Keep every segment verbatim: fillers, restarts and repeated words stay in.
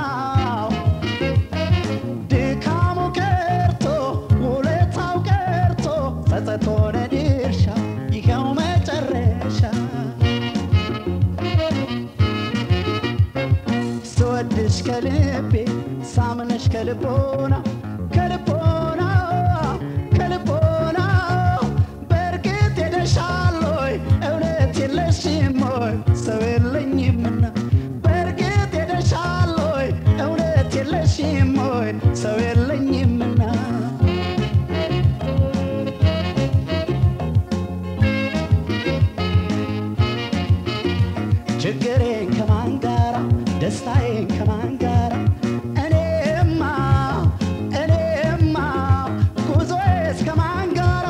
ድካሙ ቀርቶ ውለታው ቀርቶ ጸጸት ሆነ ድርሻ ይኸው መጨረሻ ስወድሽ ከልቤ ሳምነሽ ከልቦና ከልቦና ከልቦና በርግጥ ሄደሻል ወይ እውነት የለሽም ወይ ሰው የለኝምና በርግጥ ሄደሻል ወይ እውነት የለሽም ወይ ሰው የለኝምና ችግሬን ከማን ጋራ ደስታዬን ከማን ጋራ እኔማ እኔማ ጉዞዬስ ከማን ጋራ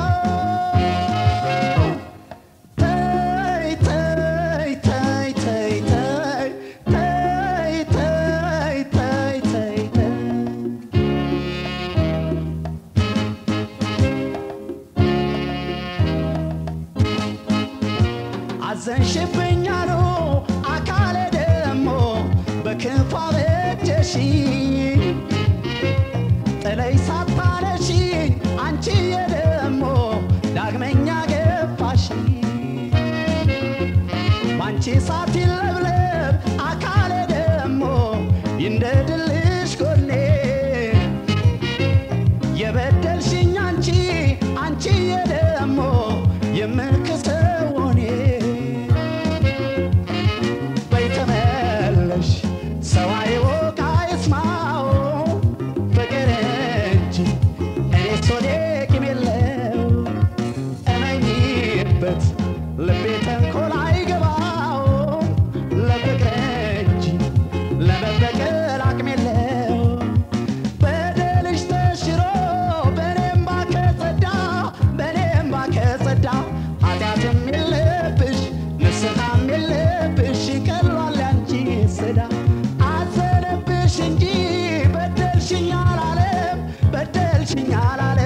ተይ ተይ ተይ ተይ ተይ ተይ ተይ ተይ ተይ ተይ አዘንሽብኝ አሉ አካሌ ደሞ በክንፏ በጀሽኝ ጥለይ ሳታነሺኝ አንቺዬ ደሞ ዳግመኛ ገፋሽኝ ባንቺ ሳት ይለብለብ አካሌ ደሞ ይንደድልሽ ጎኔ የበደልሽኝ አንቺ አንቺዬ ደሞ የምክሰው እኔ በይ ተመለሽ ሰው አይወቅ አይስማው ፍቅር እንጂ እኔስ ወዴ ቂም የለው እመኚበት ልቤ ተንኮል አይገባው ለፍቅር እንጂ ለመበቀል አቅም የለው በደልሽ ተሽሮ በኔም ባከጸዳ በኔም ባከጸዳ ኃጢአትም የለብሽ ንስሐም የለብሽ ቀሏል ያንቺ ስዳ አዘነብሽ እንጂ በደልሽኝ አላለም በደልሽኝ አላለም